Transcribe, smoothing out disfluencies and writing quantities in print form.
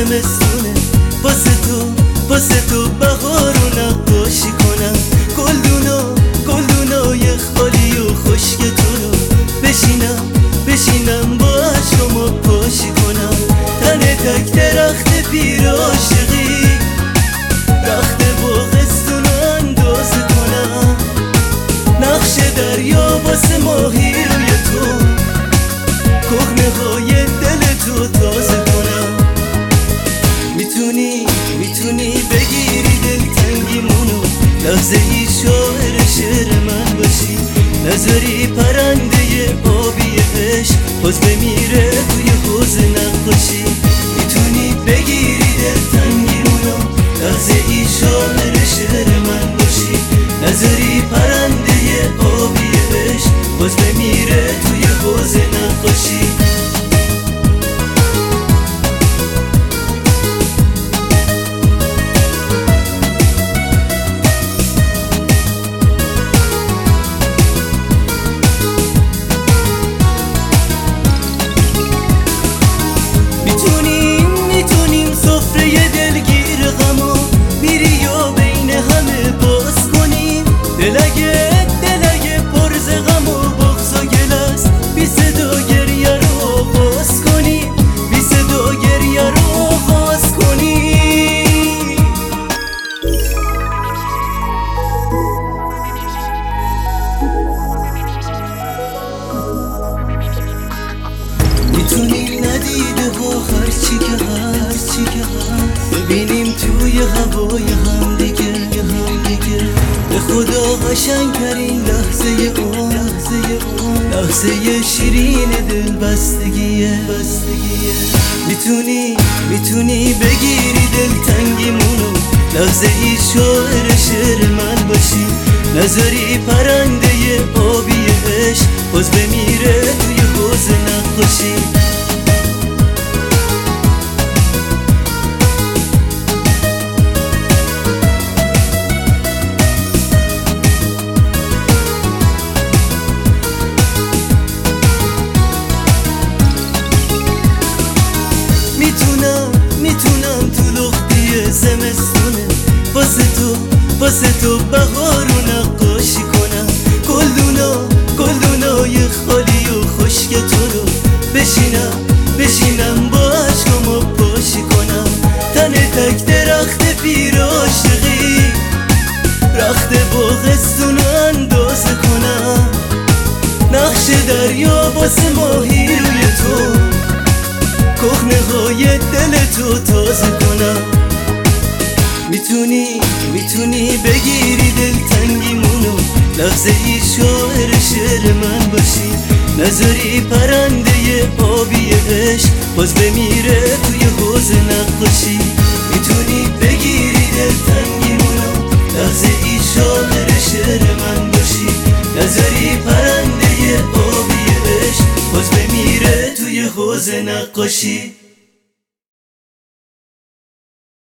زمستونه، واسه تو بهارو نقاشی کنم. گلدونای خالی و خشک تو رو بشینم با عشقامو پاشی کنم. تن تک درخت پیر عاشقی، رخت باغستون اندازه کنم. نقش دریا واسه ماهی روی تو، کهنه های دل تو تازه کنم. میتونی بگیری دلتنگیمونو، لحظه ای شعر من باشی. نذاری پرنده آبی عشق باز بمیره توی حوض نقاشی. میتونی بگیری دلتنگیمونو، لحظه ای شعر من باشی. نذاری پرنده آبی عشق باز بمیره توی حوض نقاشی. دل پرز غم و بغض و گلست، بی صدا گریه رو آغاز کنی، بی صدا گریه رو آغاز کنی. میتونی ندیده ها هرچی که هست ببینیم توی هوای هم دیگه. به خدا قشنگترین لحظه شیرین دل بستگیه. میتونی بگیری دلتنگیمونو، لحظه ای شعر من باشی. نذاری پرنده آبی عشق باز بمیره توی حوض نقاشی. میتونم تو لختی زمستونه، واسه تو بهارو نقاشی کنم. گلدونای خالی و خشک تو رو بشینم با عشقامو پاشی کنم. تن تک درخت پیر عاشقی، رخت باغستون اندازه کنم. نقش دریا واسه ماهی روی تو، کهنه های دل تو تازه کنم. میتونی بگیری دلتنگیمونو، لحظه ای شعر من باشی. نذاری پرنده آبی عشق باز بمیره توی حوض نقاشی. میتونی بگیری دلتنگیمونو، لحظه ای شعر من باشی. نذاری پرنده آبی عشق باز بمیره توی حوض نقاشی.